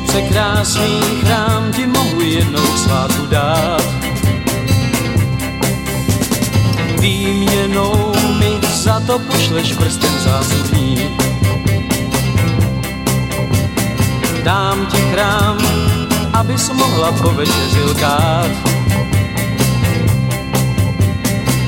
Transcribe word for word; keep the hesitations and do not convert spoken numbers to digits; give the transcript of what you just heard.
Překrásný chrám ti mohu jednou k svátku dát. Výměnou mi za to pošleš prsten zásudný. Dám ti chrám, abys mohla po večeři lkát.